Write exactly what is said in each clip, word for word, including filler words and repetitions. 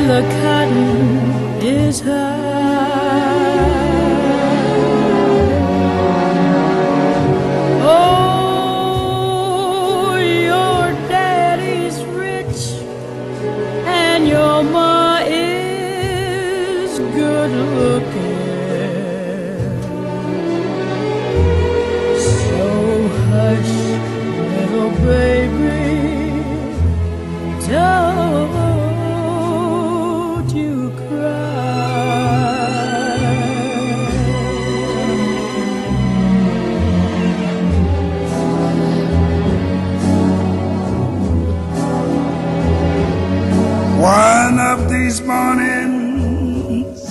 the cotton is high. Oh, your daddy's rich and your ma is good looking. So hush, little baby, don't you cry. One of these mornings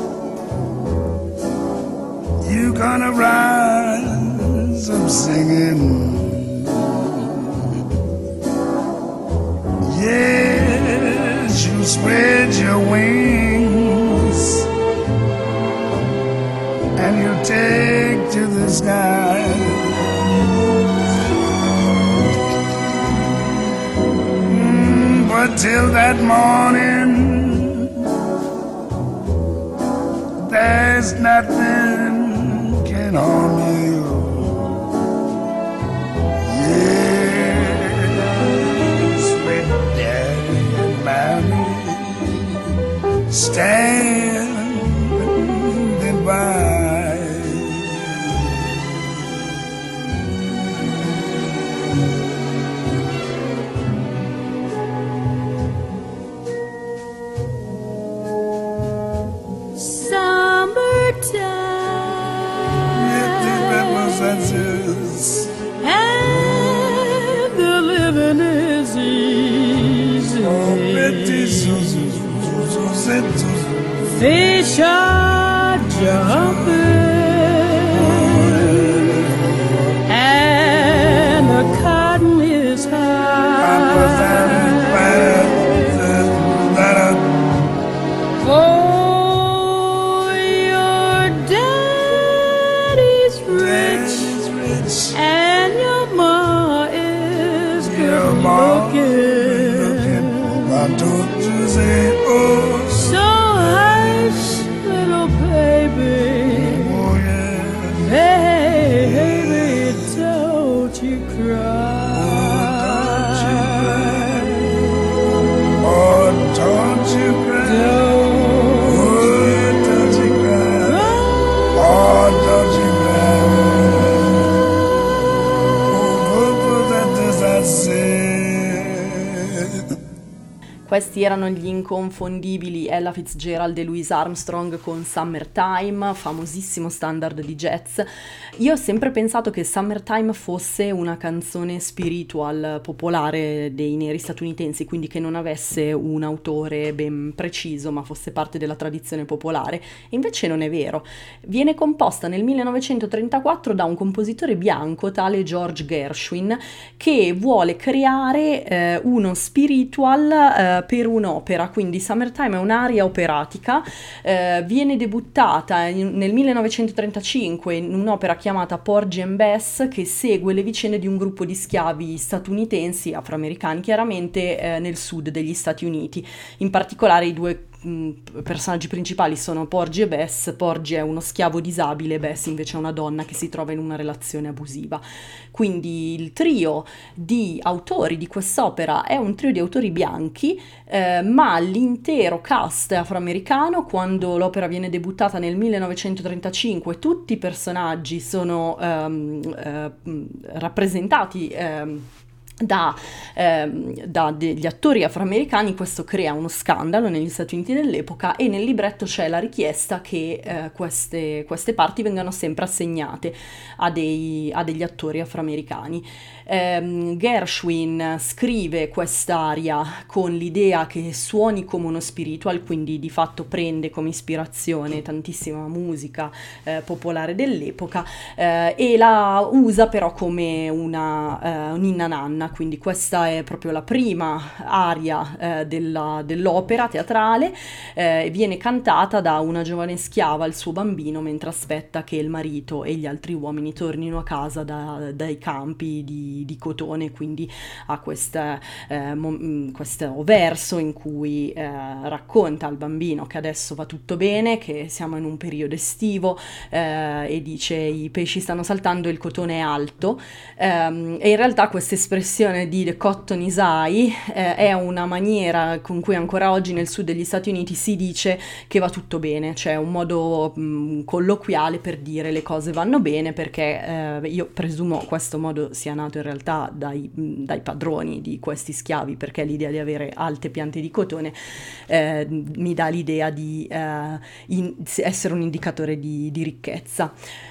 you gonna rise up singing. Yes, you spread your wings and you take to the sky. Mm, but till that morning, there's nothing can harm you. Standing by. Summertime, and the living is easy. Fish are jumping, and the cotton is high. Oh, your daddy's rich, and your ma is good looking. Why don't you say, oh? So hush, little baby, Oh yeah, baby, don't you cry. Oh, don't you cry. Don't Oh, don't you cry. Oh, don't you cry. Oh, that does I say. Questi erano gli inconfondibili Ella Fitzgerald e Louis Armstrong con Summertime, famosissimo standard di jazz. Io ho sempre pensato che Summertime fosse una canzone spiritual popolare dei neri statunitensi, quindi che non avesse un autore ben preciso, ma fosse parte della tradizione popolare. Invece non è vero. Viene composta nel millenovecentotrentaquattro da un compositore bianco, tale George Gershwin, che vuole creare eh, uno spiritual eh, per un'opera, quindi Summertime è un'aria operatica, eh, viene debuttata in, nel millenovecentotrentacinque in un'opera chiamata Porgy and Bess, che segue le vicende di un gruppo di schiavi statunitensi, afroamericani chiaramente, eh, nel sud degli Stati Uniti. In particolare i due personaggi principali sono Porgy e Bess. Porgy è uno schiavo disabile, Bess invece è una donna che si trova in una relazione abusiva. Quindi il trio di autori di quest'opera è un trio di autori bianchi, eh, ma l'intero cast è afroamericano. Quando l'opera viene debuttata nel millenovecentotrentacinque tutti i personaggi sono ehm, eh, rappresentati ehm, Da, ehm, da degli attori afroamericani. Questo crea uno scandalo negli Stati Uniti dell'epoca e nel libretto c'è la richiesta che eh, queste, queste parti vengano sempre assegnate a, dei, a degli attori afroamericani. ehm, Gershwin scrive quest'aria con l'idea che suoni come uno spiritual, quindi di fatto prende come ispirazione tantissima musica eh, popolare dell'epoca eh, e la usa però come una uh, ninna nanna, donna, quindi questa è proprio la prima aria eh, della- dell'opera teatrale, eh, e viene cantata da una giovane schiava al suo bambino mentre aspetta che il marito e gli altri uomini tornino a casa da- dai campi di, di cotone, quindi ha questa, eh, mo- questo verso in cui eh, racconta al bambino che adesso va tutto bene, che siamo in un periodo estivo, eh, e dice i pesci stanno saltando, il cotone è alto. Ehm, e in realtà questa espressione di the cotton is high eh, è una maniera con cui ancora oggi nel sud degli Stati Uniti si dice che va tutto bene, cioè un modo mh, colloquiale per dire le cose vanno bene, perché eh, io presumo questo modo sia nato in realtà dai, mh, dai padroni di questi schiavi, perché l'idea di avere alte piante di cotone eh, mi dà l'idea di eh, in- essere un indicatore di, di ricchezza.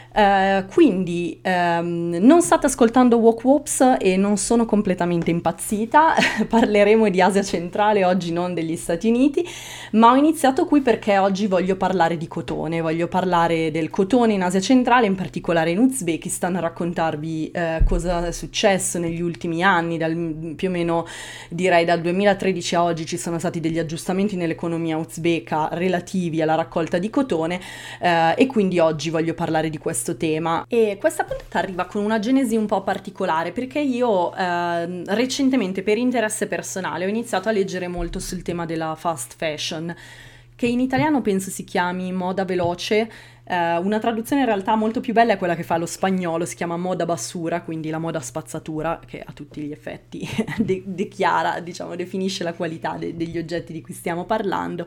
Eh, quindi ehm, non state ascoltando Walk Wops e non sono completamente impazzita, parleremo di Asia centrale oggi, non degli Stati Uniti, ma ho iniziato qui perché oggi voglio parlare di cotone, voglio parlare del cotone in Asia centrale, in particolare in Uzbekistan, raccontarvi eh, cosa è successo negli ultimi anni, dal, più o meno direi dal duemilatredici a oggi ci sono stati degli aggiustamenti nell'economia uzbeka relativi alla raccolta di cotone, eh, e quindi oggi voglio parlare di questo tema. E questa puntata arriva con una genesi un po' particolare, perché io eh, recentemente, per interesse personale, ho iniziato a leggere molto sul tema della fast fashion, che in italiano penso si chiami moda veloce. Eh, una traduzione in realtà molto più bella è quella che fa lo spagnolo, si chiama moda basura, quindi la moda spazzatura, che a tutti gli effetti de- dichiara, diciamo, definisce la qualità de- degli oggetti di cui stiamo parlando.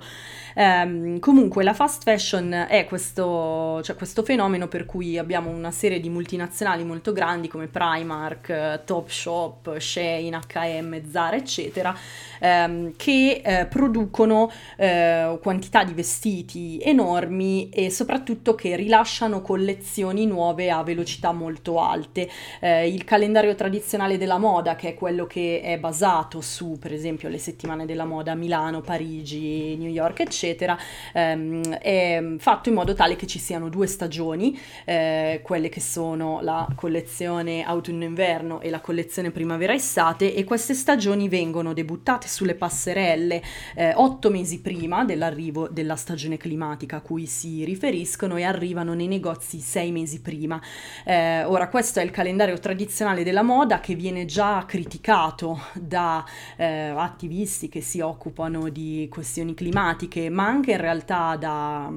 Ehm, comunque la fast fashion è questo, cioè questo fenomeno per cui abbiamo una serie di multinazionali molto grandi come Primark, eh, Topshop, Shein, acca e emme, Zara, eccetera, ehm, che eh, producono eh, quantità di vestiti enormi e soprattutto che rilasciano collezioni nuove a velocità molto alte. Eh, il calendario tradizionale della moda, che è quello che è basato su, per esempio, le settimane della moda a Milano, Parigi, New York, eccetera, ehm, è fatto in modo tale che ci siano due stagioni, eh, quelle che sono la collezione autunno-inverno e la collezione primavera-estate, e queste stagioni vengono debuttate sulle passerelle eh, otto mesi prima dell'arrivo della stagione climatica a cui si riferiscono, e arrivano nei negozi sei mesi prima. Eh, ora, questo è il calendario tradizionale della moda, che viene già criticato da eh, attivisti che si occupano di questioni climatiche, ma anche in realtà da,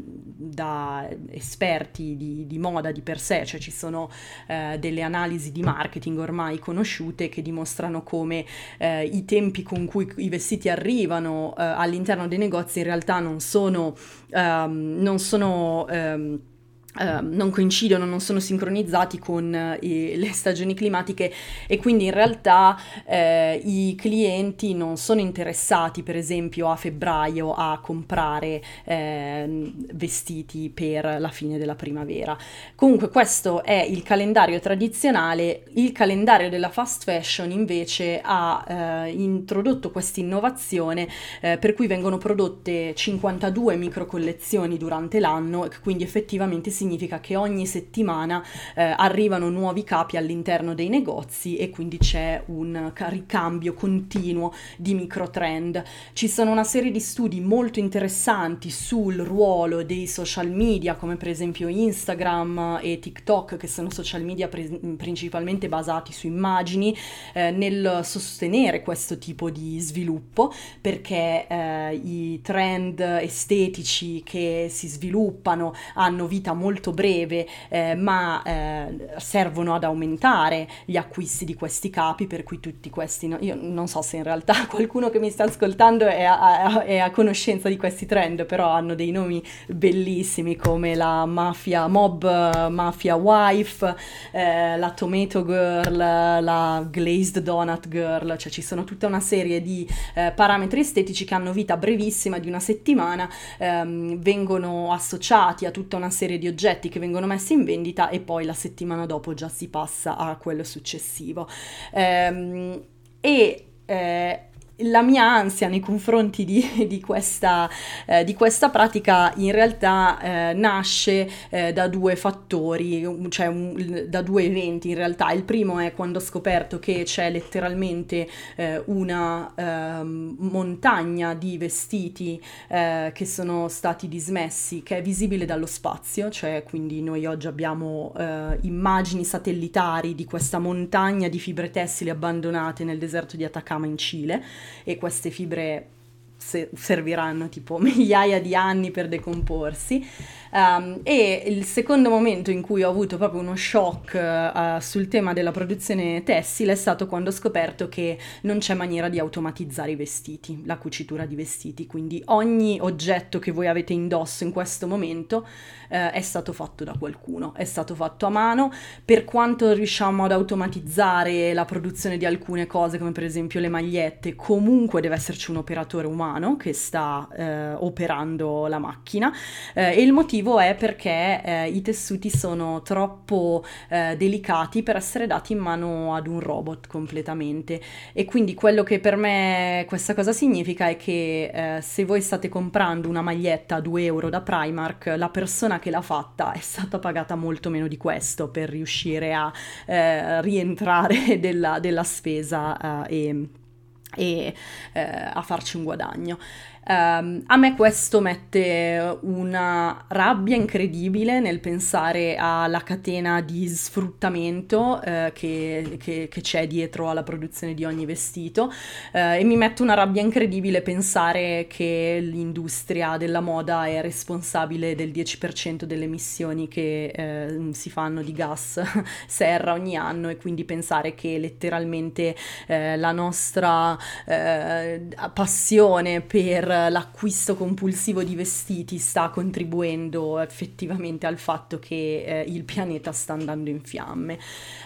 da esperti di, di moda di per sé, cioè ci sono eh, delle analisi di marketing ormai conosciute che dimostrano come eh, i tempi con cui i vestiti arrivano eh, all'interno dei negozi in realtà non sono Um, non sono um, Uh, non coincidono, non sono sincronizzati con uh, i, le stagioni climatiche, e quindi in realtà uh, i clienti non sono interessati, per esempio a febbraio, a comprare uh, vestiti per la fine della primavera. Comunque questo è il calendario tradizionale. Il calendario della fast fashion invece ha uh, introdotto questa innovazione uh, per cui vengono prodotte cinquantadue micro collezioni durante l'anno, quindi effettivamente si significa che ogni settimana eh, arrivano nuovi capi all'interno dei negozi, e quindi c'è un ricambio continuo di micro trend. Ci sono una serie di studi molto interessanti sul ruolo dei social media, come per esempio Instagram e TikTok, che sono social media pre- principalmente basati su immagini, eh, nel sostenere questo tipo di sviluppo, perché eh, i trend estetici che si sviluppano hanno vita molto molto breve, eh, ma eh, servono ad aumentare gli acquisti di questi capi, per cui tutti questi, no, io non so se in realtà qualcuno che mi sta ascoltando è a, è a conoscenza di questi trend, però hanno dei nomi bellissimi come la mafia mob, mafia wife, eh, la tomato girl, la glazed donut girl, cioè ci sono tutta una serie di eh, parametri estetici che hanno vita brevissima, di una settimana, ehm, vengono associati a tutta una serie di oggetti che vengono messi in vendita, e poi la settimana dopo già si passa a quello successivo. Ehm, e eh, la mia ansia nei confronti di, di, questa, eh, di questa pratica in realtà eh, nasce eh, da due fattori, cioè un, da due eventi in realtà. Il primo è quando ho scoperto che c'è letteralmente eh, una eh, montagna di vestiti eh, che sono stati dismessi, che è visibile dallo spazio, cioè quindi noi oggi abbiamo eh, immagini satellitari di questa montagna di fibre tessili abbandonate nel deserto di Atacama in Cile, e queste fibre se- serviranno tipo migliaia di anni per decomporsi. Um, e il secondo momento in cui ho avuto proprio uno shock uh, sul tema della produzione tessile è stato quando ho scoperto che non c'è maniera di automatizzare i vestiti, la cucitura di vestiti, quindi ogni oggetto che voi avete indosso in questo momento uh, è stato fatto da qualcuno, è stato fatto a mano. Per quanto riusciamo ad automatizzare la produzione di alcune cose, come per esempio le magliette, comunque deve esserci un operatore umano che sta uh, operando la macchina, uh, e il motivo è perché eh, i tessuti sono troppo eh, delicati per essere dati in mano ad un robot completamente, e quindi quello che per me questa cosa significa è che eh, se voi state comprando una maglietta a due euro da Primark, la persona che l'ha fatta è stata pagata molto meno di questo per riuscire a eh, rientrare della, della spesa eh, e, e eh, a farci un guadagno. Um, a me questo mette una rabbia incredibile nel pensare alla catena di sfruttamento uh, che, che, che c'è dietro alla produzione di ogni vestito, uh, e mi mette una rabbia incredibile pensare che l'industria della moda è responsabile del dieci per cento delle emissioni che uh, si fanno di gas serra ogni anno, e quindi pensare che letteralmente uh, la nostra uh, passione per l'acquisto compulsivo di vestiti sta contribuendo effettivamente al fatto che eh, il pianeta sta andando in fiamme.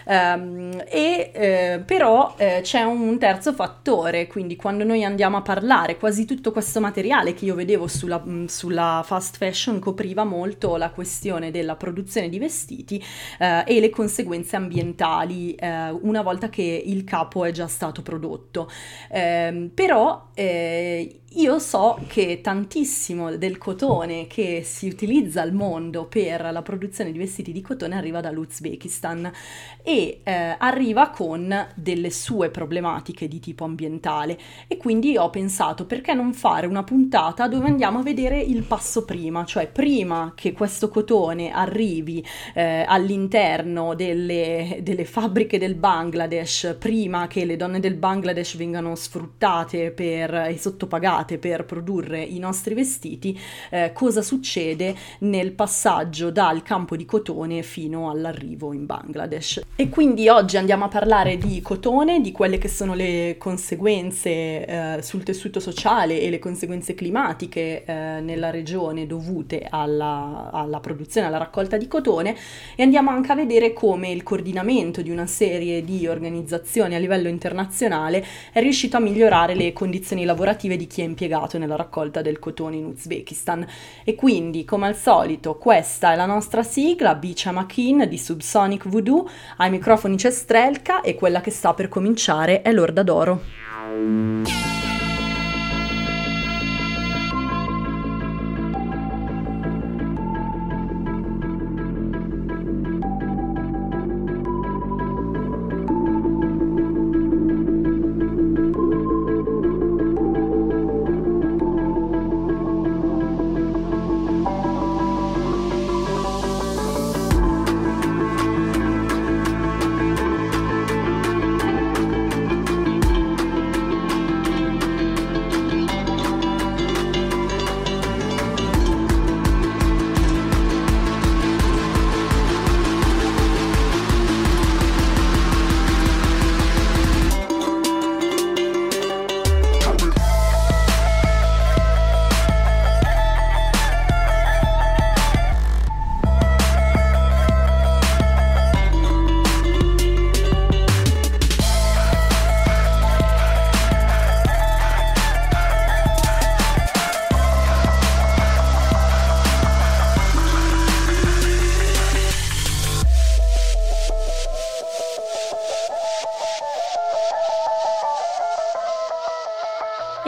Um, e eh, però eh, c'è un terzo fattore, quindi quando noi andiamo a parlare, quasi tutto questo materiale che io vedevo sulla, sulla fast fashion copriva molto la questione della produzione di vestiti eh, e le conseguenze ambientali eh, una volta che il capo è già stato prodotto. Eh, però eh, io so che tantissimo del cotone che si utilizza al mondo per la produzione di vestiti di cotone arriva dall'Uzbekistan, e eh, arriva con delle sue problematiche di tipo ambientale, e quindi ho pensato perché non fare una puntata dove andiamo a vedere il passo prima, cioè prima che questo cotone arrivi eh, all'interno delle, delle fabbriche del Bangladesh, prima che le donne del Bangladesh vengano sfruttate per, e sottopagate per produrre i nostri vestiti, eh, cosa succede nel passaggio dal campo di cotone fino all'arrivo in Bangladesh. E quindi oggi andiamo a parlare di cotone, di quelle che sono le conseguenze eh, sul tessuto sociale e le conseguenze climatiche eh, nella regione dovute alla, alla produzione, alla raccolta di cotone, e andiamo anche a vedere come il coordinamento di una serie di organizzazioni a livello internazionale è riuscito a migliorare le condizioni lavorative di chi è impiegato nella raccolta del cotone in Uzbekistan. E quindi, come al solito, questa è la nostra sigla, Bicha Makin di Subsonic Voodoo. Ai microfoni c'è Strelka, e quella che sta per cominciare è l'Orda d'Oro.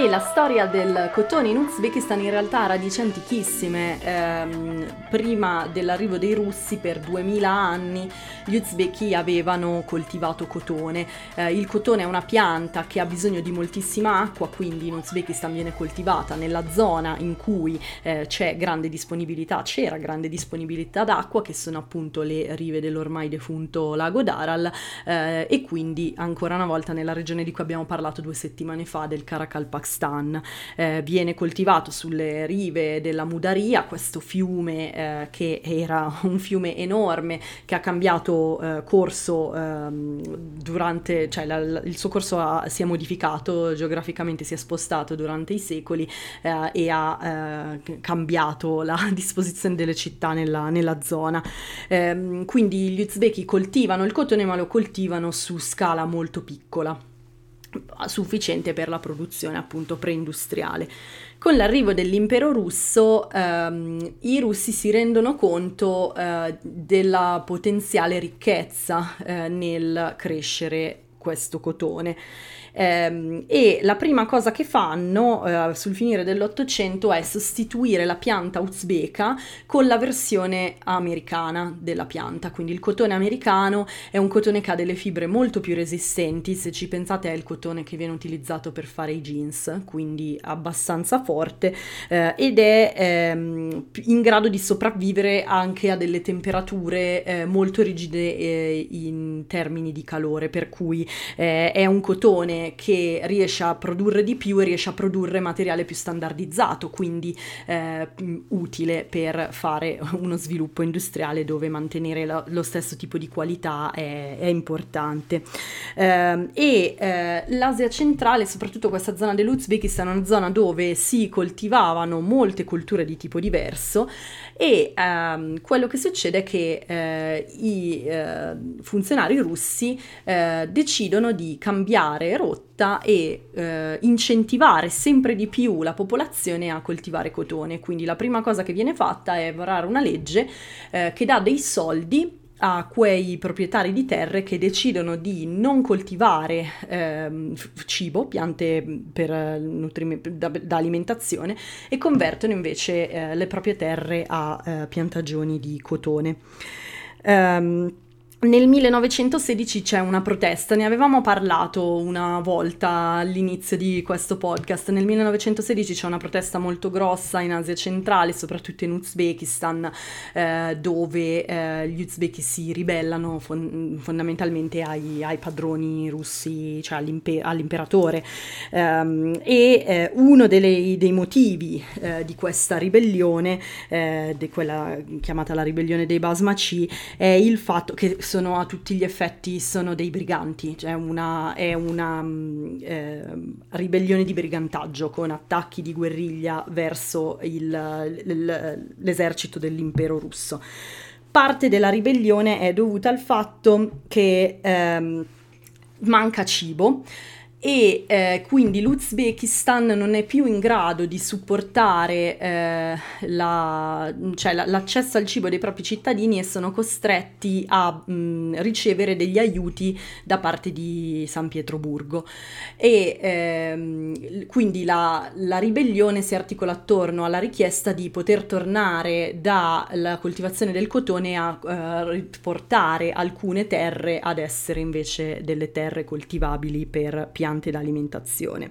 E la storia del cotone in Uzbekistan in realtà ha radici antichissime. Ehm, prima dell'arrivo dei russi, per duemila anni, gli uzbeki avevano coltivato cotone. Eh, il cotone è una pianta che ha bisogno di moltissima acqua, quindi in Uzbekistan viene coltivata nella zona in cui eh, c'è grande disponibilità, c'era grande disponibilità d'acqua, che sono appunto le rive dell'ormai defunto lago d'Aral, eh, e quindi ancora una volta nella regione di cui abbiamo parlato due settimane fa, del Karakalpakstan. Eh, viene coltivato sulle rive della Mudaria, questo fiume eh, che era un fiume enorme, che ha cambiato eh, corso ehm, durante, cioè la, la, il suo corso ha, si è modificato geograficamente, si è spostato durante i secoli eh, e ha eh, cambiato la disposizione delle città nella, nella zona. Eh, quindi gli uzbeki coltivano il cotone, ma lo coltivano su scala molto piccola, sufficiente per la produzione appunto preindustriale. Con l'arrivo dell'impero russo ehm, i russi si rendono conto eh, della potenziale ricchezza eh, nel crescere questo cotone. Eh, e la prima cosa che fanno eh, sul finire dell'Ottocento è sostituire la pianta uzbeka con la versione americana della pianta. Quindi il cotone americano è un cotone che ha delle fibre molto più resistenti. Se ci pensate, è il cotone che viene utilizzato per fare i jeans, quindi abbastanza forte, eh, ed è ehm, in grado di sopravvivere anche a delle temperature eh, molto rigide eh, in termini di calore, per cui eh, è un cotone che riesce a produrre di più e riesce a produrre materiale più standardizzato, quindi eh, utile per fare uno sviluppo industriale dove mantenere lo, lo stesso tipo di qualità è, è importante. Eh, e eh, l'Asia centrale, soprattutto questa zona dell'Uzbekistan, è una zona dove si coltivavano molte colture di tipo diverso, e ehm, quello che succede è che eh, i eh, funzionari russi eh, decidono di cambiare rotta e eh, incentivare sempre di più la popolazione a coltivare cotone. Quindi la prima cosa che viene fatta è varare una legge eh, che dà dei soldi a quei proprietari di terre che decidono di non coltivare ehm, cibo, piante per nutrimento, da, da alimentazione, e convertono invece eh, le proprie terre a eh, piantagioni di cotone. Um, Nel millenovecentosedici c'è una protesta, ne avevamo parlato una volta all'inizio di questo podcast. Nel millenovecentosedici c'è una protesta molto grossa in Asia centrale, soprattutto in Uzbekistan, eh, dove eh, gli uzbeki si ribellano fon- fondamentalmente ai, ai padroni russi, cioè all'imper- all'imperatore. Um, e eh, uno delle, dei motivi eh, di questa ribellione, eh, di quella chiamata la ribellione dei Basmaci, è il fatto che sono a tutti gli effetti sono dei briganti, cioè una, è una eh, ribellione di brigantaggio con attacchi di guerriglia verso il, l, l'esercito dell'impero russo. Parte della ribellione è dovuta al fatto che ehm, manca cibo, e eh, quindi l'Uzbekistan non è più in grado di supportare eh, la, cioè la, l'accesso al cibo dei propri cittadini, e sono costretti a mh, ricevere degli aiuti da parte di San Pietroburgo. E ehm, quindi la, la ribellione si articola attorno alla richiesta di poter tornare dalla coltivazione del cotone a eh, riportare alcune terre ad essere invece delle terre coltivabili per piante d'alimentazione.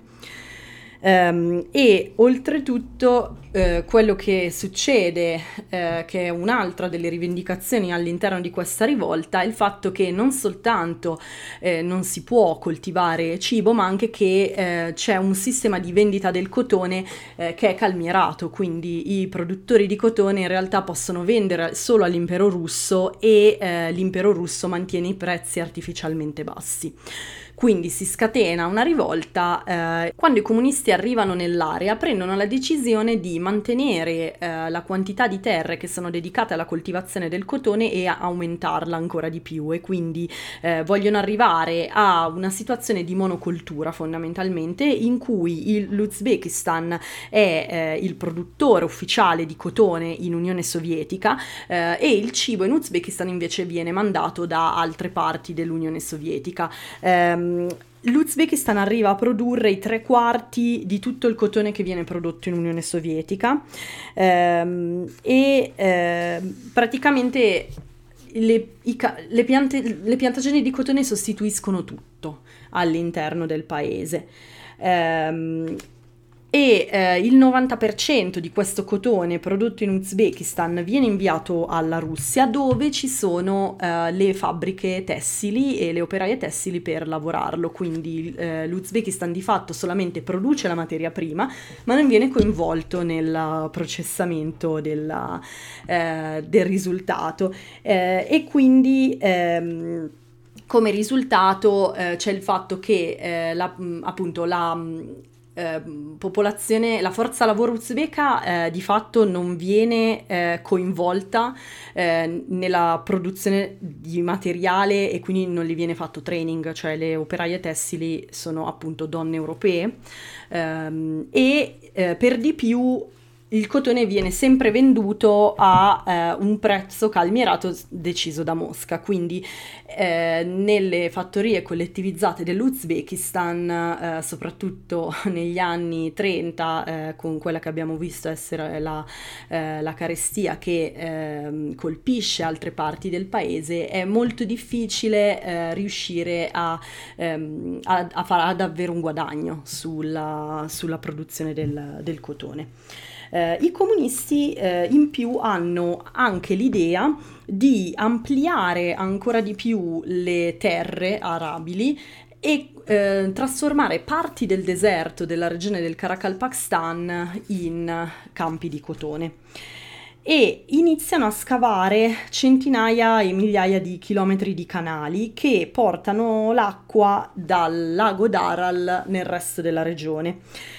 Um, e oltretutto eh, quello che succede, eh, che è un'altra delle rivendicazioni all'interno di questa rivolta, è il fatto che non soltanto eh, non si può coltivare cibo, ma anche che eh, c'è un sistema di vendita del cotone eh, che è calmierato, quindi i produttori di cotone in realtà possono vendere solo all'impero russo, e eh, l'impero russo mantiene i prezzi artificialmente bassi. Quindi si scatena una rivolta. Eh, quando i comunisti arrivano nell'area, prendono la decisione di mantenere eh, la quantità di terre che sono dedicate alla coltivazione del cotone e a aumentarla ancora di più, e quindi eh, vogliono arrivare a una situazione di monocoltura fondamentalmente, in cui il, l'Uzbekistan è eh, il produttore ufficiale di cotone in Unione Sovietica, eh, e il cibo in Uzbekistan invece viene mandato da altre parti dell'Unione Sovietica. Eh, l'Uzbekistan arriva a produrre i tre quarti di tutto il cotone che viene prodotto in Unione Sovietica, ehm, e eh, praticamente le, i, le, piante, le piantagioni di cotone sostituiscono tutto all'interno del paese. Ehm, e eh, il novanta per cento di questo cotone prodotto in Uzbekistan viene inviato alla Russia, dove ci sono eh, le fabbriche tessili e le operaie tessili per lavorarlo, quindi eh, l'Uzbekistan di fatto solamente produce la materia prima, ma non viene coinvolto nel processamento della, eh, del risultato, eh, e quindi ehm, come risultato eh, c'è il fatto che eh, la, appunto la Eh, popolazione, la forza lavoro uzbeka eh, di fatto non viene eh, coinvolta eh, nella produzione di materiale, e quindi non gli viene fatto training, cioè le operaie tessili sono appunto donne europee, ehm, e eh, per di più il cotone viene sempre venduto a eh, un prezzo calmierato deciso da Mosca, quindi eh, nelle fattorie collettivizzate dell'Uzbekistan, eh, soprattutto negli anni trenta, eh, con quella che abbiamo visto essere la, eh, la carestia che eh, colpisce altre parti del paese, è molto difficile eh, riuscire a, ehm, a, a fare davvero un guadagno sulla, sulla produzione del, del cotone. Eh, I comunisti eh, in più hanno anche l'idea di ampliare ancora di più le terre arabili e eh, trasformare parti del deserto della regione del Karakalpakstan in campi di cotone. E iniziano a scavare centinaia e migliaia di chilometri di canali che portano l'acqua dal lago d'Aral nel resto della regione.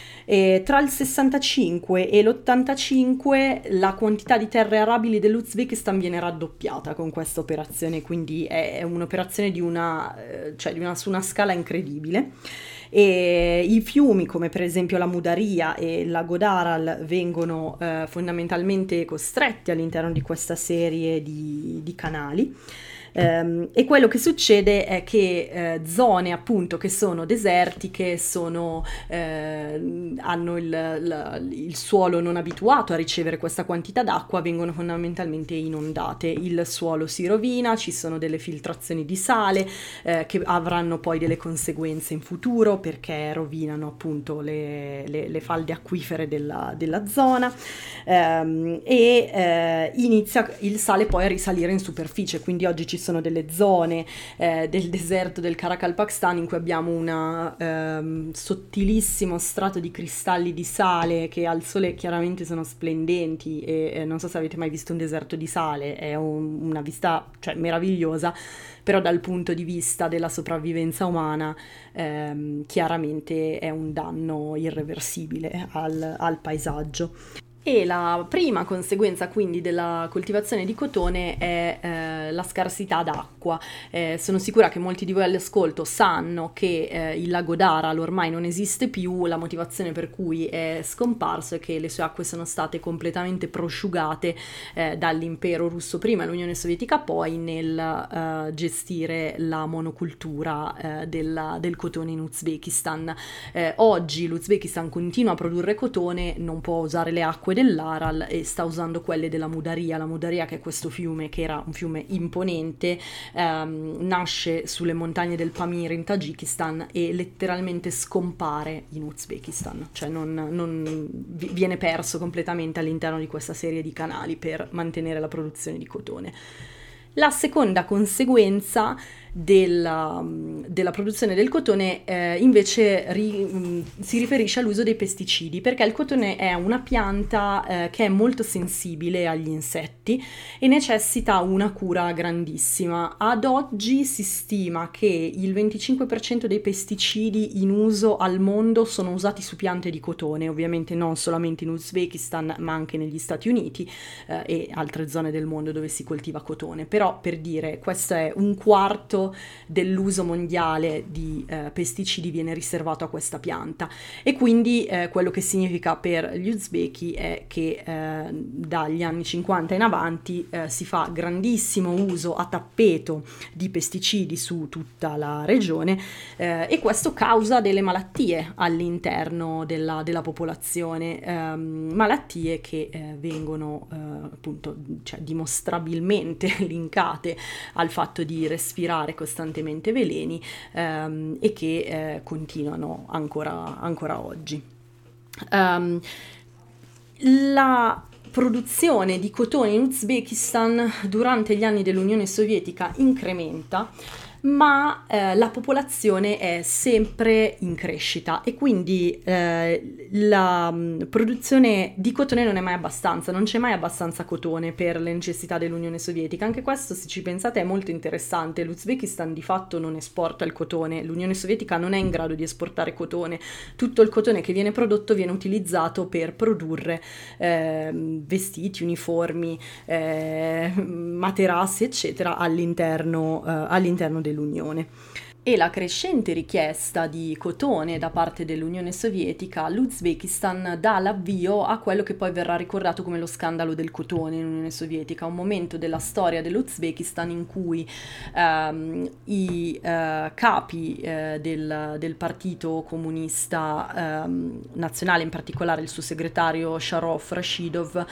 E tra il sessantacinque e l'ottantacinque la quantità di terre arabili dell'Uzbekistan viene raddoppiata con questa operazione, quindi è un'operazione di una, cioè di una, su una scala incredibile. E i fiumi come per esempio la Mudaria e il lago d'Aral vengono eh, fondamentalmente costretti all'interno di questa serie di, di canali. Um, e quello che succede è che eh, zone appunto che sono desertiche, sono, eh, hanno il, il, il suolo non abituato a ricevere questa quantità d'acqua, vengono fondamentalmente inondate, il suolo si rovina, ci sono delle filtrazioni di sale eh, che avranno poi delle conseguenze in futuro perché rovinano appunto le, le, le falde acquifere della, della zona, um, e eh, inizia il sale poi a risalire in superficie, quindi oggi ci sono delle zone eh, del deserto del Karakalpakstan in cui abbiamo un ehm, sottilissimo strato di cristalli di sale che al sole chiaramente sono splendenti, e eh, non so se avete mai visto un deserto di sale, è un, una vista cioè, meravigliosa, però dal punto di vista della sopravvivenza umana ehm, chiaramente è un danno irreversibile al, al paesaggio. E la prima conseguenza quindi della coltivazione di cotone è eh, la scarsità d'acqua. Eh, sono sicura che molti di voi all'ascolto sanno che eh, il lago d'Aral ormai non esiste più, la motivazione per cui è scomparso è che le sue acque sono state completamente prosciugate eh, dall'impero russo prima e l'Unione Sovietica poi nel eh, gestire la monocultura eh, della, del cotone in Uzbekistan. Eh, oggi l'Uzbekistan continua a produrre cotone, non può usare le acque dell'Aral e sta usando quelle della Mudaria. La Mudaria, che è questo fiume che era un fiume imponente, ehm, nasce sulle montagne del Pamir in Tagikistan e letteralmente scompare in Uzbekistan, cioè non, non viene perso completamente all'interno di questa serie di canali per mantenere la produzione di cotone. La seconda conseguenza della, della produzione del cotone eh, invece ri, si riferisce all'uso dei pesticidi, perché il cotone è una pianta eh, che è molto sensibile agli insetti e necessita una cura grandissima. Ad oggi si stima che il venticinque per cento dei pesticidi in uso al mondo sono usati su piante di cotone, ovviamente non solamente in Uzbekistan ma anche negli Stati Uniti eh, e altre zone del mondo dove si coltiva cotone. Però per dire, questo è un quarto dell'uso mondiale materiale di eh, pesticidi viene riservato a questa pianta, e quindi eh, quello che significa per gli uzbeki è che eh, dagli anni cinquanta in avanti eh, si fa grandissimo uso a tappeto di pesticidi su tutta la regione, eh, e questo causa delle malattie all'interno della, della popolazione, ehm, malattie che eh, vengono eh, appunto, cioè, dimostrabilmente linkate al fatto di respirare costantemente veleni, ehm, e che eh, continuano ancora, ancora oggi. Um, la produzione di cotone in Uzbekistan durante gli anni dell'Unione Sovietica incrementa, ma eh, la popolazione è sempre in crescita, e quindi eh, la mh, produzione di cotone non è mai abbastanza, non c'è mai abbastanza cotone per le necessità dell'Unione Sovietica. Anche questo, se ci pensate, è molto interessante. L'Uzbekistan di fatto non esporta il cotone, l'Unione Sovietica non è in grado di esportare cotone, tutto il cotone che viene prodotto viene utilizzato per produrre eh, vestiti, uniformi, eh, materassi eccetera all'interno, eh, all'interno del dell'Unione. E la crescente richiesta di cotone da parte dell'Unione Sovietica, l'Uzbekistan dà l'avvio a quello che poi verrà ricordato come lo scandalo del cotone in Unione Sovietica, un momento della storia dell'Uzbekistan in cui ehm, i eh, capi eh, del, del partito comunista ehm, nazionale, in particolare il suo segretario Sharof Rashidov,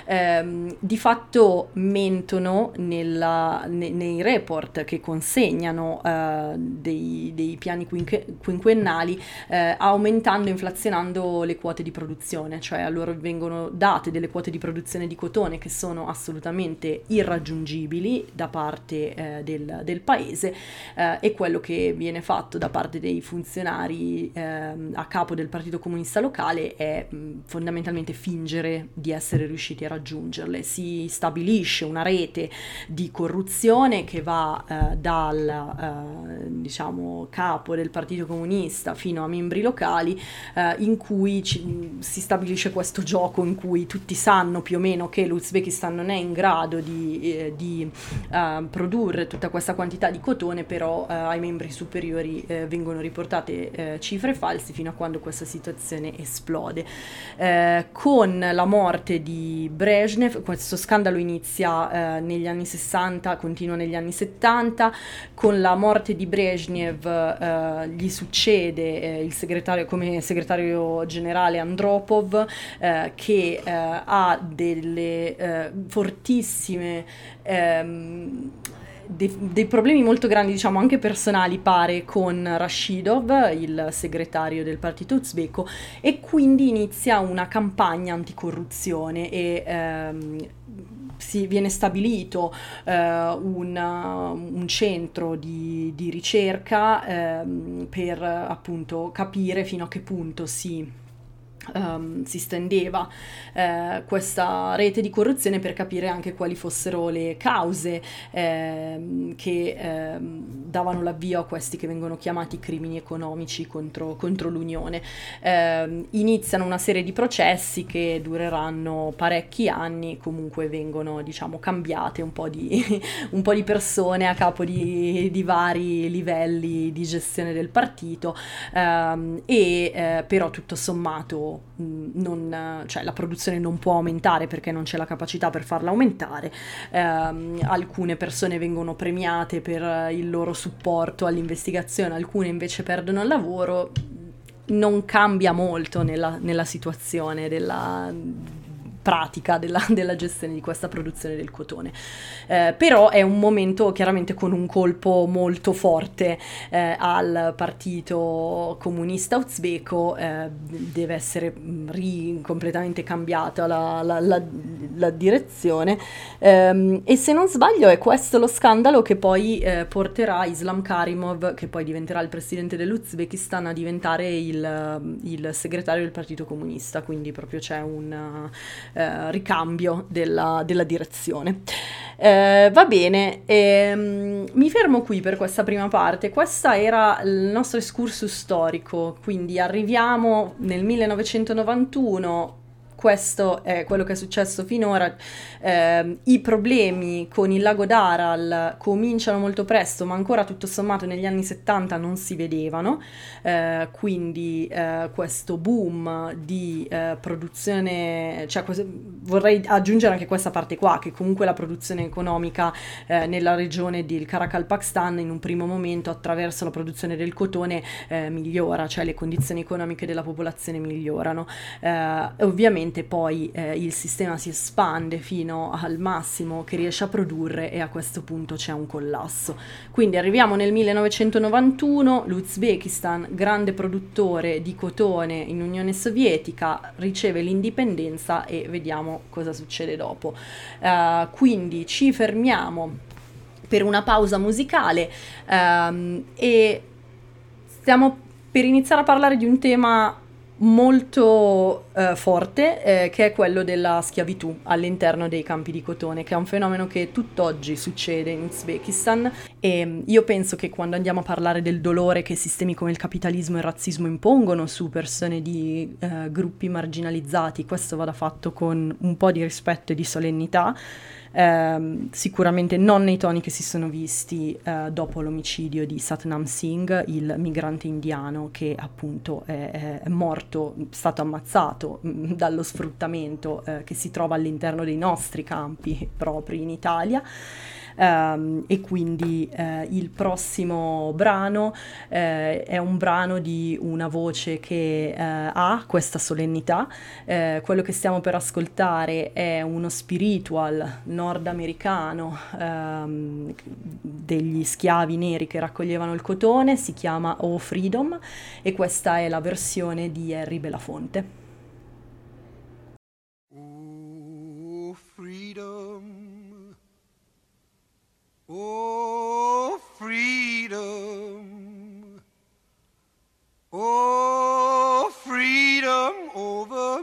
ehm, di fatto mentono nella, ne, nei report che consegnano eh, Dei, dei piani quinque, quinquennali, eh, aumentando e inflazionando le quote di produzione, cioè a loro vengono date delle quote di produzione di cotone che sono assolutamente irraggiungibili da parte eh, del, del paese, eh, e quello che viene fatto da parte dei funzionari eh, a capo del Partito Comunista locale è mh, fondamentalmente fingere di essere riusciti a raggiungerle. Si stabilisce una rete di corruzione che va eh, dal eh, diciamo capo del Partito Comunista fino a membri locali, eh, in cui ci, si stabilisce questo gioco in cui tutti sanno più o meno che l'Uzbekistan non è in grado di, eh, di eh, produrre tutta questa quantità di cotone, però eh, ai membri superiori eh, vengono riportate eh, cifre false, fino a quando questa situazione esplode. Eh, con la morte di Brezhnev, questo scandalo inizia eh, negli anni sessanta, continua negli anni settanta. Con la morte di Brezhnev eh, gli succede eh, il segretario, come segretario generale, Andropov, eh, che eh, ha delle eh, fortissime ehm, dei, dei problemi molto grandi, diciamo anche personali, pare, con Rashidov, il segretario del partito uzbeko, e quindi inizia una campagna anticorruzione e ehm, si viene stabilito eh, un, un centro di, di ricerca eh, per appunto capire fino a che punto si Um, si stendeva eh, questa rete di corruzione, per capire anche quali fossero le cause eh, che eh, davano l'avvio a questi che vengono chiamati crimini economici contro, contro l'Unione. Eh, iniziano una serie di processi che dureranno parecchi anni, comunque vengono, diciamo, cambiate un po' di, un po' di persone a capo di, di vari livelli di gestione del partito, ehm, e eh, però tutto sommato non, cioè la produzione non può aumentare perché non c'è la capacità per farla aumentare. Eh, alcune persone vengono premiate per il loro supporto all'investigazione, alcune invece perdono il lavoro. Non cambia molto nella, nella situazione della pratica della, della gestione di questa produzione del cotone, eh, però è un momento chiaramente con un colpo molto forte eh, al partito comunista uzbeko. Eh, deve essere ri, completamente cambiata la, la, la, la direzione, eh, e se non sbaglio è questo lo scandalo che poi eh, porterà Islam Karimov, che poi diventerà il presidente dell'Uzbekistan, a diventare il, il segretario del partito comunista, quindi proprio c'è un Eh, ricambio della, della direzione. Eh, va bene, ehm, mi fermo qui per questa prima parte. Questa era il nostro excursus storico, quindi arriviamo nel millenovecentonovantuno, questo è quello che è successo finora. Eh, i problemi con il lago d'Aral cominciano molto presto, ma ancora tutto sommato negli anni settanta non si vedevano, eh, quindi eh, questo boom di eh, produzione, cioè questo, vorrei aggiungere anche questa parte qua, che comunque la produzione economica eh, nella regione del Karakalpakstan in un primo momento attraverso la produzione del cotone eh, migliora, cioè le condizioni economiche della popolazione migliorano. Eh, ovviamente poi eh, il sistema si espande fino al massimo che riesce a produrre e a questo punto c'è un collasso. Quindi arriviamo nel millenovecentonovantuno, l'Uzbekistan, grande produttore di cotone in Unione Sovietica, riceve l'indipendenza e vediamo cosa succede dopo. Uh, quindi ci fermiamo per una pausa musicale um, e stiamo per iniziare a parlare di un tema molto eh, forte eh, che è quello della schiavitù all'interno dei campi di cotone, che è un fenomeno che tutt'oggi succede in Uzbekistan, e io penso che quando andiamo a parlare del dolore che sistemi come il capitalismo e il razzismo impongono su persone di eh, gruppi marginalizzati, questo vada fatto con un po' di rispetto e di solennità. Eh, sicuramente non nei toni che si sono visti eh, dopo l'omicidio di Satnam Singh, il migrante indiano che appunto è, è morto, è stato ammazzato mh, dallo sfruttamento eh, che si trova all'interno dei nostri campi propri in Italia. Um, e quindi uh, il prossimo brano uh, è un brano di una voce che uh, ha questa solennità. Uh, quello che stiamo per ascoltare è uno spiritual nordamericano um, degli schiavi neri che raccoglievano il cotone, si chiama Oh Freedom, e questa è la versione di Harry Belafonte. Oh, freedom. Oh, freedom, oh, freedom over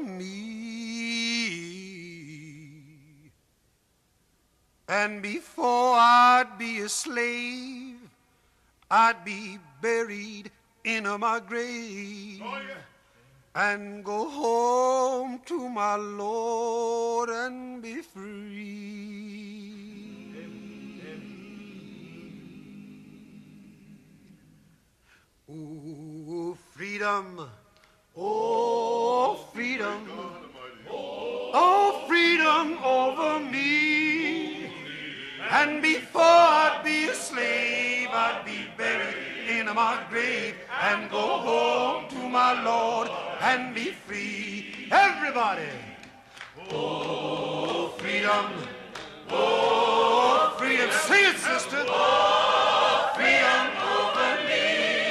me. And before I'd be a slave, I'd be buried in my grave. Oh, yeah. And go home to my Lord and be free. Oh, freedom, oh, freedom, oh, freedom over me. And before I'd be a slave, I'd be buried in my grave and go home to my Lord and be free. Everybody! Oh, freedom, oh, freedom. Sing it, sister. Oh, freedom over me.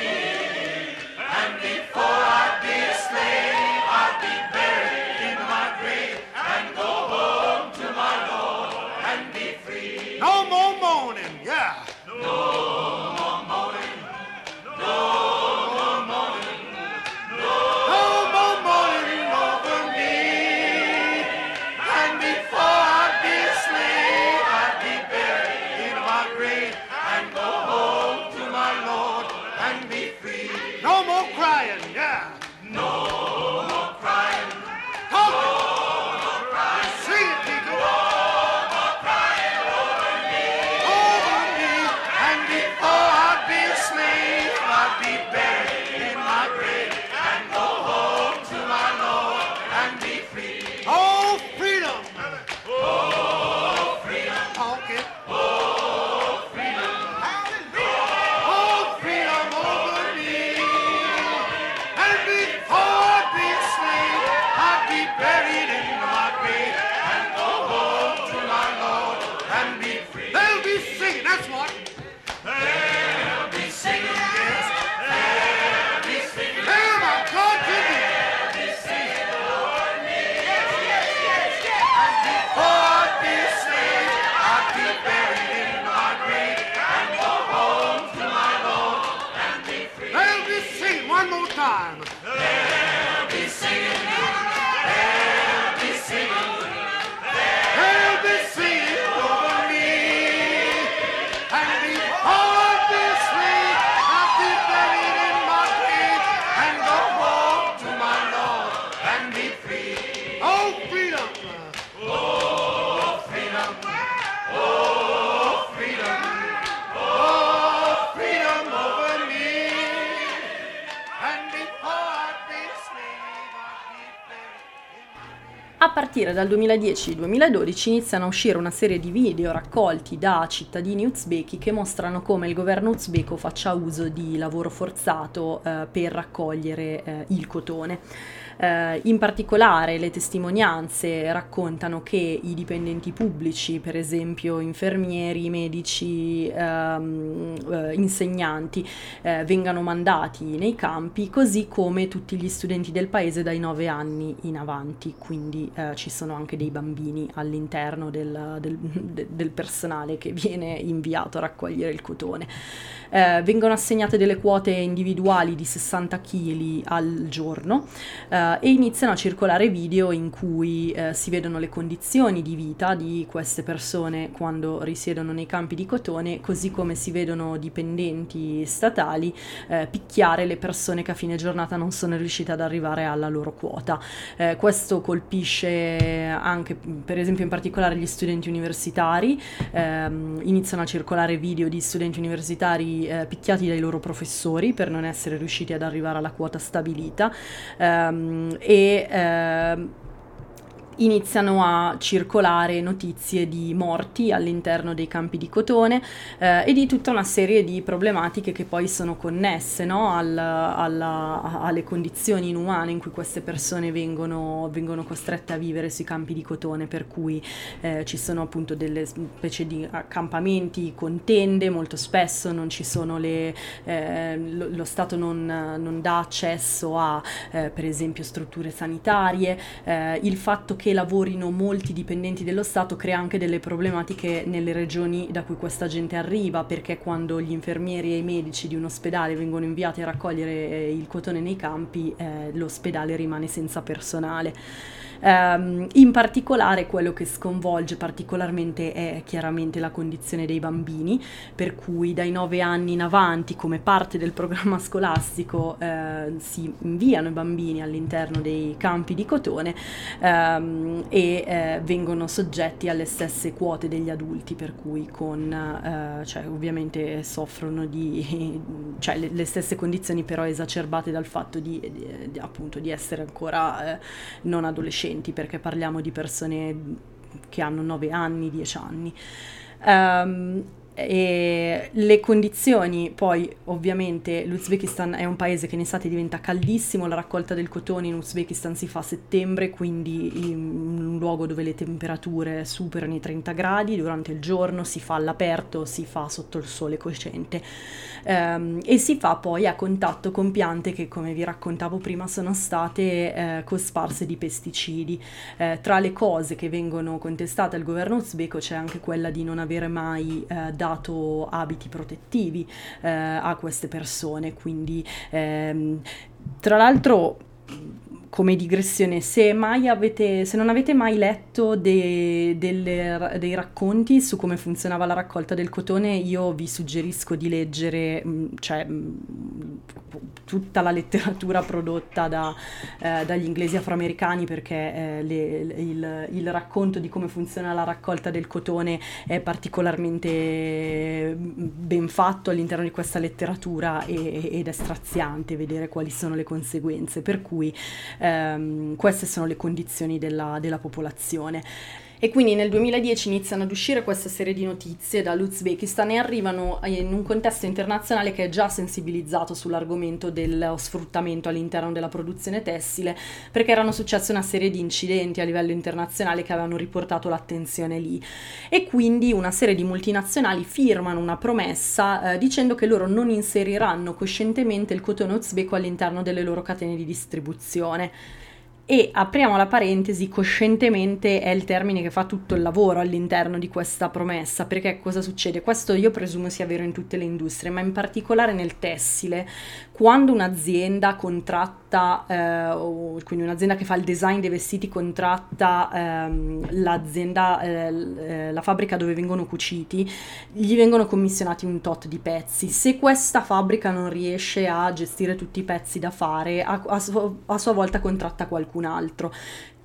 Before I'd be a slave, I'd be buried in my grave and go home to my Lord and be free. No more mourning, yeah. No more mourning. No more mourning. No more mourning over me. And before I'd be a slave, I'd be buried in my grave and go home to my Lord and be free. No more crying, yeah. No more crying. Talk no more crying. Sing it, people. No more crying over me. Over me. And before I'd be a slave, I'd be buried in my grave and go home to my Lord and be free. Oh, freedom. Oh, freedom. Talk it. Oh, freedom. Oh, freedom over me. And before I'd be a slave, I'd be buried in my grave and go home to my Lord and be free. They'll be singing, that's what. They'll be singing, yes. They'll be singing. They're my God to me. They'll be singing for me. Yes, yes, yes, yes. And before I'd be a slave, I'd be buried in my grave and go home to my Lord and be free. They'll be singing one more time. They'll be singing. They'll be singing. They'll be singing over me. And before I'd be a slave, I'd be buried in my grave and go home to my Lord and be free. Oh, A partire dal duemiladieci-duemiladodici iniziano a uscire una serie di video raccolti da cittadini uzbeki che mostrano come il governo uzbeko faccia uso di lavoro forzato eh, per raccogliere eh, il cotone. Uh, in particolare le testimonianze raccontano che i dipendenti pubblici, per esempio infermieri, medici, um, uh, insegnanti, uh, vengano mandati nei campi, così come tutti gli studenti del paese dai nove anni in avanti, quindi uh, ci sono anche dei bambini all'interno del, del, del personale che viene inviato a raccogliere il cotone. Uh, vengono assegnate delle quote individuali di sessanta chili al giorno uh, e iniziano a circolare video in cui uh, si vedono le condizioni di vita di queste persone quando risiedono nei campi di cotone, così come si vedono dipendenti statali uh, picchiare le persone che a fine giornata non sono riuscite ad arrivare alla loro quota. Uh, questo colpisce anche, per esempio, in particolare gli studenti universitari. Uh, iniziano a circolare video di studenti universitari Eh, picchiati dai loro professori per non essere riusciti ad arrivare alla quota stabilita ehm, e ehm, iniziano a circolare notizie di morti all'interno dei campi di cotone eh, e di tutta una serie di problematiche che poi sono connesse, no? Al, alla, alle condizioni inumane in cui queste persone vengono, vengono costrette a vivere sui campi di cotone, per cui eh, ci sono appunto delle specie di accampamenti con tende, molto spesso non ci sono le, eh, lo, lo Stato non, non dà accesso a eh, per esempio strutture sanitarie, eh, il fatto che lavorino molti dipendenti dello Stato crea anche delle problematiche nelle regioni da cui questa gente arriva, perché quando gli infermieri e i medici di un ospedale vengono inviati a raccogliere il cotone nei campi, eh, l'ospedale rimane senza personale. Um, in particolare quello che sconvolge particolarmente è chiaramente la condizione dei bambini, per cui dai nove anni in avanti, come parte del programma scolastico, eh, si inviano i bambini all'interno dei campi di cotone um, e eh, vengono soggetti alle stesse quote degli adulti, per cui con eh, cioè ovviamente soffrono di cioè le, le stesse condizioni, però esacerbate dal fatto di, di, di appunto di essere ancora eh, non adolescenti, perché parliamo di persone che hanno nove anni, dieci anni. Um, e le condizioni, poi ovviamente l'Uzbekistan è un paese che in estate diventa caldissimo, la raccolta del cotone in Uzbekistan si fa a settembre, quindi in un luogo dove le temperature superano i trenta gradi durante il giorno, si fa all'aperto, si fa sotto il sole cocente, um, e si fa poi a contatto con piante che, come vi raccontavo prima, sono state eh, cosparse di pesticidi. Eh, tra le cose che vengono contestate al governo uzbeko c'è anche quella di non avere mai eh, dato abiti protettivi eh, a queste persone, quindi ehm, tra l'altro, come digressione, se mai avete, se non avete mai letto de, delle, dei racconti su come funzionava la raccolta del cotone, io vi suggerisco di leggere mh, cioè, mh, tutta la letteratura prodotta da, eh, dagli inglesi afroamericani, perché eh, le, le, il, il racconto di come funziona la raccolta del cotone è particolarmente ben fatto all'interno di questa letteratura e, ed è straziante vedere quali sono le conseguenze, per cui ehm, queste sono le condizioni della, della popolazione. E quindi nel duemiladieci iniziano ad uscire questa serie di notizie dall'Uzbekistan e arrivano in un contesto internazionale che è già sensibilizzato sull'argomento dello sfruttamento all'interno della produzione tessile, perché erano successe una serie di incidenti a livello internazionale che avevano riportato l'attenzione lì. E quindi una serie di multinazionali firmano una promessa eh, dicendo che loro non inseriranno coscientemente il cotone uzbeko all'interno delle loro catene di distribuzione. E apriamo la parentesi, coscientemente è il termine che fa tutto il lavoro all'interno di questa promessa, perché cosa succede? Questo io presumo sia vero in tutte le industrie, ma in particolare nel tessile. Quando un'azienda contratta, eh, o quindi un'azienda che fa il design dei vestiti contratta ehm, l'azienda, eh, la fabbrica dove vengono cuciti, gli vengono commissionati un tot di pezzi. Se questa fabbrica non riesce a gestire tutti i pezzi da fare, a, a, a sua volta contratta qualcun altro.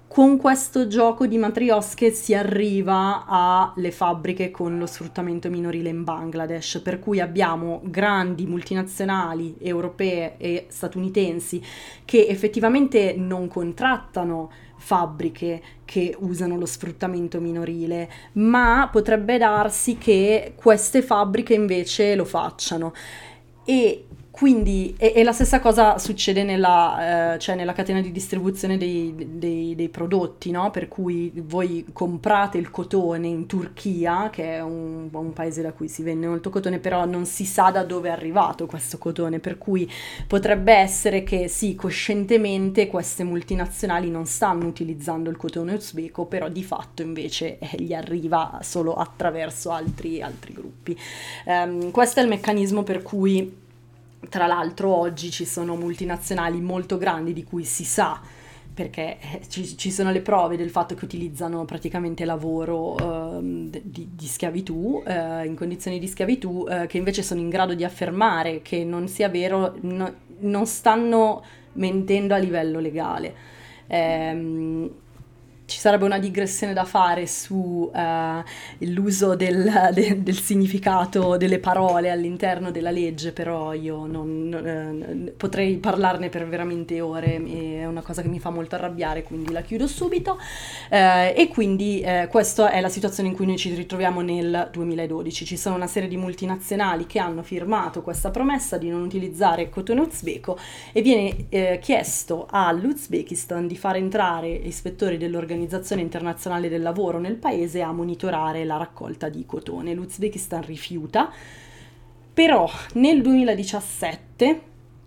con questo gioco di matriosche si arriva alle fabbriche con lo sfruttamento minorile in Bangladesh, per cui abbiamo grandi multinazionali europee e statunitensi che effettivamente non contrattano fabbriche che usano lo sfruttamento minorile, ma potrebbe darsi che queste fabbriche invece lo facciano. E quindi, e, e la stessa cosa succede nella, eh, cioè nella catena di distribuzione dei, dei, dei prodotti, no? Per cui voi comprate il cotone in Turchia, che è un, un paese da cui si vende molto cotone, però non si sa da dove è arrivato questo cotone, per cui potrebbe essere che sì, coscientemente queste multinazionali non stanno utilizzando il cotone uzbeko, però di fatto invece eh, gli arriva solo attraverso altri, altri gruppi. Um, questo è il meccanismo per cui, tra l'altro, oggi ci sono multinazionali molto grandi di cui si sa, perché ci, ci sono le prove del fatto che utilizzano praticamente lavoro eh, di, di schiavitù, eh, in condizioni di schiavitù, eh, che invece sono in grado di affermare che non sia vero, no, non stanno mentendo a livello legale. Ehm, Ci sarebbe una digressione da fare su uh, l'uso del, de, del significato delle parole all'interno della legge, però io non, non, eh, potrei parlarne per veramente ore, è una cosa che mi fa molto arrabbiare, quindi la chiudo subito. Uh, e quindi uh, questa è la situazione in cui noi ci ritroviamo nel duemiladodici. Ci sono una serie di multinazionali che hanno firmato questa promessa di non utilizzare cotone uzbeko e viene uh, chiesto all'Uzbekistan di far entrare ispettori dell'organizzazione Organizzazione Internazionale del Lavoro nel paese a monitorare la raccolta di cotone. L'Uzbekistan rifiuta, però nel duemiladiciassette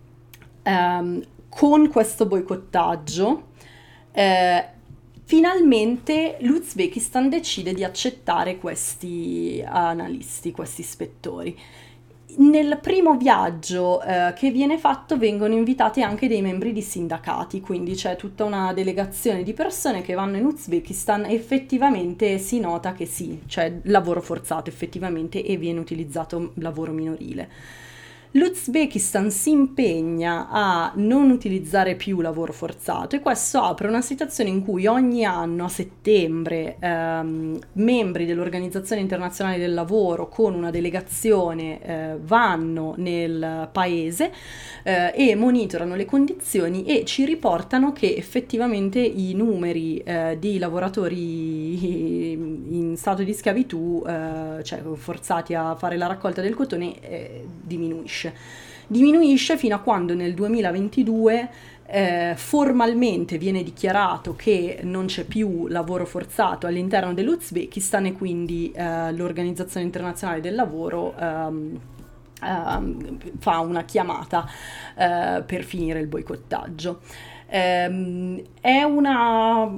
ehm, con questo boicottaggio eh, finalmente l'Uzbekistan decide di accettare questi analisti, questi ispettori. Nel primo viaggio eh, che viene fatto vengono invitati anche dei membri di sindacati, quindi c'è tutta una delegazione di persone che vanno in Uzbekistan e effettivamente si nota che sì, c'è lavoro forzato effettivamente e viene utilizzato lavoro minorile. L'Uzbekistan si impegna a non utilizzare più lavoro forzato e questo apre una situazione in cui ogni anno a settembre ehm, membri dell'Organizzazione Internazionale del Lavoro con una delegazione eh, vanno nel paese eh, e monitorano le condizioni e ci riportano che effettivamente i numeri eh, di lavoratori in stato di schiavitù, eh, cioè forzati a fare la raccolta del cotone, eh, diminuisce. Diminuisce fino a quando nel duemilaventidue eh, formalmente viene dichiarato che non c'è più lavoro forzato all'interno dell'Uzbekistan e quindi eh, l'Organizzazione Internazionale del Lavoro ehm, ehm, fa una chiamata eh, per finire il boicottaggio. Ehm, è una...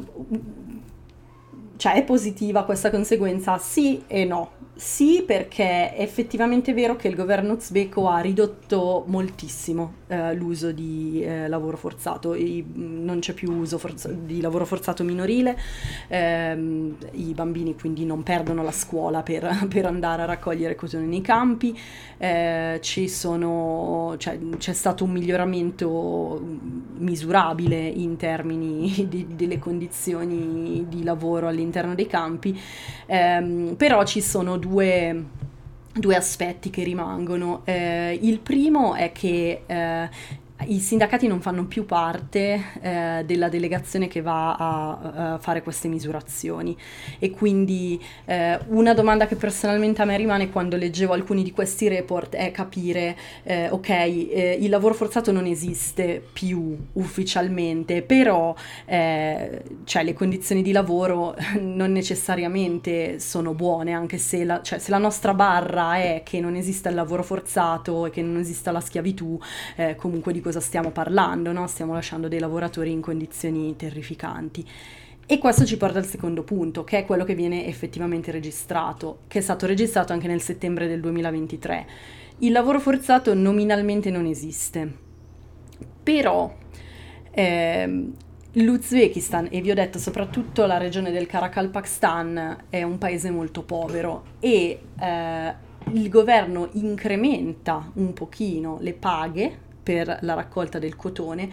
cioè è positiva questa conseguenza? Sì e no. Sì, perché è effettivamente vero che il governo uzbeko ha ridotto moltissimo eh, l'uso di eh, lavoro forzato, I, non c'è più uso forza- di lavoro forzato minorile, ehm, i bambini quindi non perdono la scuola per, per andare a raccogliere cotone nei campi, eh, ci sono, cioè, c'è stato un miglioramento misurabile in termini di, delle condizioni di lavoro all'interno dei campi, ehm, però ci sono due, due aspetti che rimangono. Eh, il primo è che eh, i sindacati non fanno più parte eh, della delegazione che va a, a fare queste misurazioni e quindi eh, una domanda che personalmente a me rimane quando leggevo alcuni di questi report è capire eh, ok, eh, il lavoro forzato non esiste più ufficialmente, però eh, cioè, le condizioni di lavoro non necessariamente sono buone, anche se la, cioè, se la nostra barra è che non esista il lavoro forzato e che non esista la schiavitù, eh, comunque di cosa stiamo parlando, no? Stiamo lasciando dei lavoratori in condizioni terrificanti. E questo ci porta al secondo punto, che è quello che viene effettivamente registrato, che è stato registrato anche nel settembre del duemilaventitré. Il lavoro forzato nominalmente non esiste, però ehm, l'Uzbekistan, e vi ho detto soprattutto la regione del Karakalpakstan, è un paese molto povero e eh, il governo incrementa un pochino le paghe per la raccolta del cotone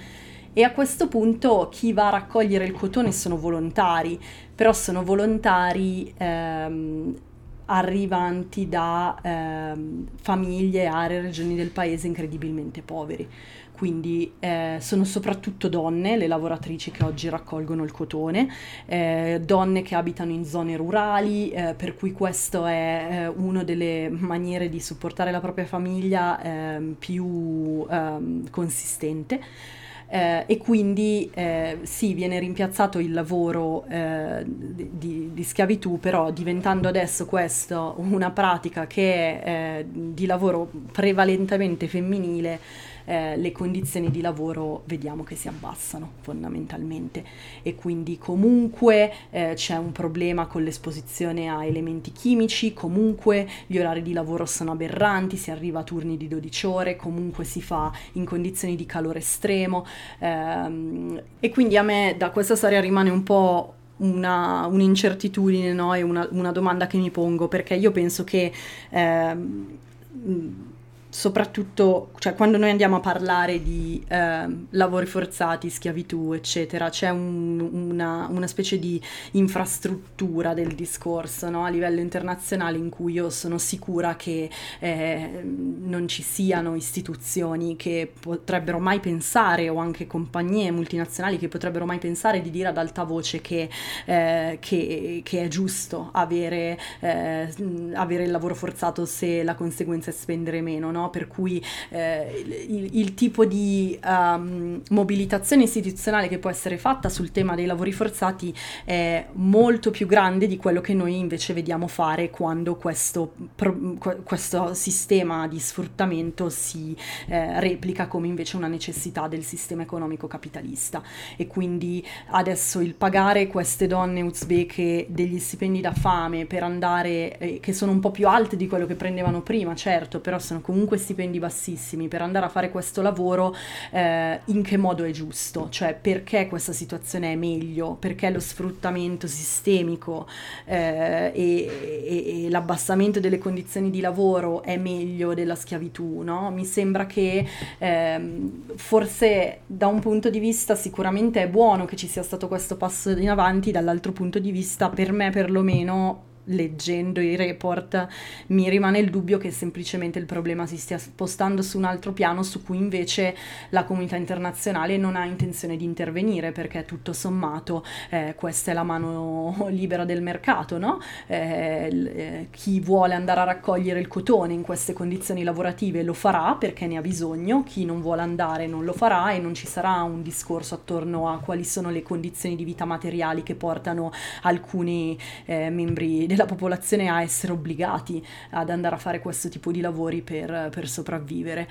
E a questo punto chi va a raccogliere il cotone sono volontari, però sono volontari ehm, arrivanti da ehm, famiglie, aree, regioni del paese incredibilmente poveri. Quindi eh, sono soprattutto donne, le lavoratrici che oggi raccolgono il cotone, eh, donne che abitano in zone rurali, eh, per cui questo è eh, una delle maniere di supportare la propria famiglia eh, più eh, consistente. Eh, e quindi eh, sì, viene rimpiazzato il lavoro eh, di, di schiavitù, però diventando adesso questo una pratica che è eh, di lavoro prevalentemente femminile, eh, le condizioni di lavoro vediamo che si abbassano fondamentalmente, e quindi comunque eh, c'è un problema con l'esposizione a elementi chimici, comunque gli orari di lavoro sono aberranti, si arriva a turni di dodici ore, comunque si fa in condizioni di calore estremo. Ehm, e quindi a me da questa storia rimane un po' una, un'incertitudine, no? E una, una domanda che mi pongo, perché io penso che ehm, soprattutto, cioè, quando noi andiamo a parlare di eh, lavori forzati, schiavitù, eccetera, c'è un, una, una specie di infrastruttura del discorso, no? A livello internazionale, in cui io sono sicura che eh, non ci siano istituzioni che potrebbero mai pensare, o anche compagnie multinazionali che potrebbero mai pensare di dire ad alta voce che, eh, che, che è giusto avere, eh, avere il lavoro forzato se la conseguenza è spendere meno, no? Per cui eh, il, il tipo di um, mobilitazione istituzionale che può essere fatta sul tema dei lavori forzati è molto più grande di quello che noi invece vediamo fare quando questo, pro, questo sistema di sfruttamento si eh, replica come invece una necessità del sistema economico capitalista. E quindi adesso il pagare queste donne uzbeke degli stipendi da fame per andare, eh, che sono un po' più alti di quello che prendevano prima, certo, però sono comunque stipendi bassissimi, per andare a fare questo lavoro, eh, in che modo è giusto? Cioè, perché questa situazione è meglio? Perché lo sfruttamento sistemico eh, e, e, e l'abbassamento delle condizioni di lavoro è meglio della schiavitù, no? Mi sembra che ehm, forse da un punto di vista sicuramente è buono che ci sia stato questo passo in avanti, dall'altro punto di vista, per me perlomeno, leggendo i report, mi rimane il dubbio che semplicemente il problema si stia spostando su un altro piano, su cui invece la comunità internazionale non ha intenzione di intervenire, perché tutto sommato eh, questa è la mano libera del mercato, no? Eh, eh, chi vuole andare a raccogliere il cotone in queste condizioni lavorative lo farà perché ne ha bisogno, chi non vuole andare non lo farà, e non ci sarà un discorso attorno a quali sono le condizioni di vita materiali che portano alcuni eh, membri della popolazione a essere obbligati ad andare a fare questo tipo di lavori per, per sopravvivere.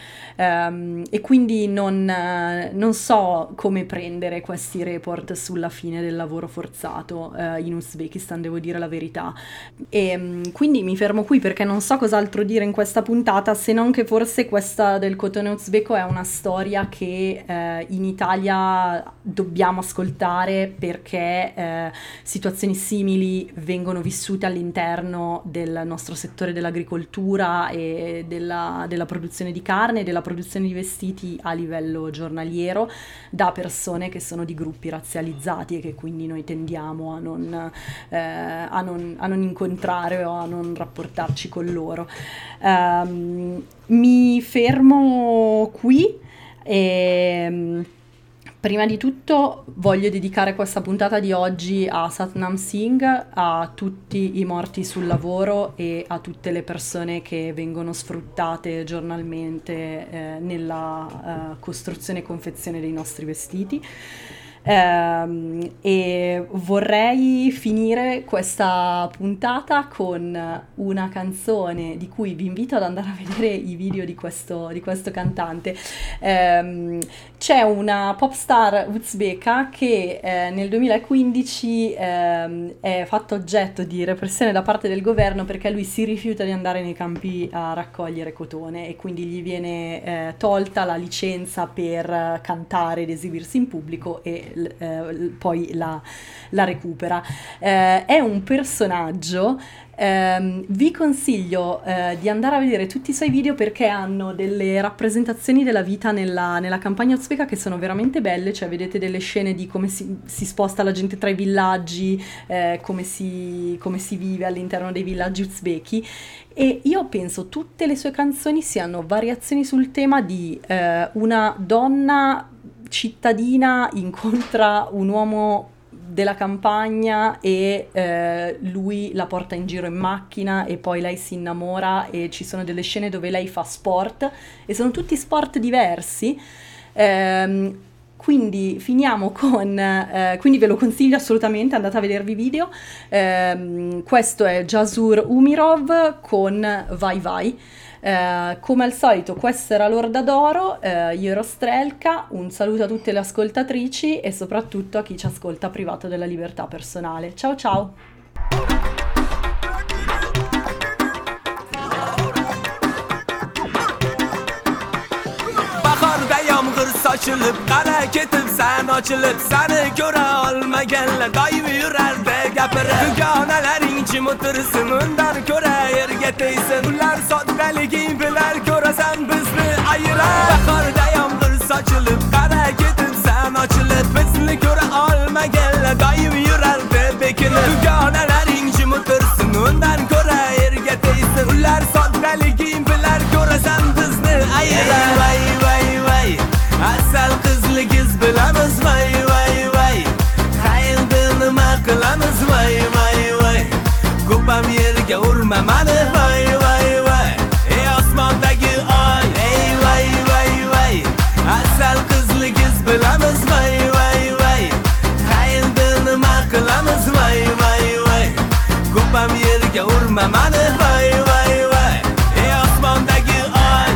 Um, e quindi non, uh, non so come prendere questi report sulla fine del lavoro forzato uh, in Uzbekistan, devo dire la verità. E um, quindi mi fermo qui, perché non so cos'altro dire in questa puntata, se non che forse questa del cotone uzbeko è una storia che uh, in Italia dobbiamo ascoltare, perché uh, situazioni simili vengono vissute all'interno del nostro settore dell'agricoltura e della, della produzione di carne e della produzione di vestiti a livello giornaliero, da persone che sono di gruppi razzializzati e che quindi noi tendiamo a non, eh, a non, a non incontrare o a non rapportarci con loro. Um, mi fermo qui e prima di tutto voglio dedicare questa puntata di oggi a Satnam Singh, a tutti i morti sul lavoro e a tutte le persone che vengono sfruttate giornalmente eh, nella uh, costruzione e confezione dei nostri vestiti. Um, e vorrei finire questa puntata con una canzone di cui vi invito ad andare a vedere i video di questo, di questo cantante. Um, c'è una pop star uzbeka che eh, nel duemilaquindici eh, è fatto oggetto di repressione da parte del governo perché lui si rifiuta di andare nei campi a raccogliere cotone, e quindi gli viene eh, tolta la licenza per cantare ed esibirsi in pubblico, e e eh, poi la, la recupera. Eh, è un personaggio. Um, vi consiglio uh, di andare a vedere tutti i suoi video perché hanno delle rappresentazioni della vita nella, nella campagna uzbeka che sono veramente belle, cioè vedete delle scene di come si, si sposta la gente tra i villaggi, eh, come, si, come si vive all'interno dei villaggi uzbeki, e io penso tutte le sue canzoni siano variazioni sul tema di eh, una donna cittadina incontra un uomo della campagna e eh, lui la porta in giro in macchina e poi lei si innamora e ci sono delle scene dove lei fa sport e sono tutti sport diversi. Ehm, quindi finiamo con eh, quindi ve lo consiglio assolutamente, andate a vedervi i video. Ehm, questo è Jasur Umirov con Vai Vai. Uh, come al solito questa era l'Orda d'Oro, uh, io ero Strelka, un saluto a tutte le ascoltatrici e soprattutto a chi ci ascolta privato della libertà personale. Ciao ciao! Saçılıp qara ketib sen açılıp seni göre olmaganlar doim yurardi gapirib dugonalaring jim o'tirsin undan ko'ra yerga tegsin ular soddaliging bilan ko'rasan bizni ayirar bahorda yomg'ir sochilib qara ketib sen ochilib bizni ko'ra olmaganlar doim yurardi bekinib dugonalaring jim o'tirsin undan ko'ra yerga tegsin ular soddaliging bilan ko'rasan bizni ayirar vay vay vay asal qizligiz bilamiz vay vay vay qayerda nima qilamiz vay vay vay ko'pam yerga urma mani vay vay vay ey osmondagi oy ey vay vay vay asal qizligiz bilamiz vay vay vay qayerda nima qilamiz vay vay vay ko'pam yerga urma mani vay vay vay ey osmondagi oy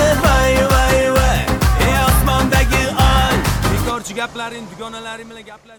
gaplaring dugonalaring bilan gaplash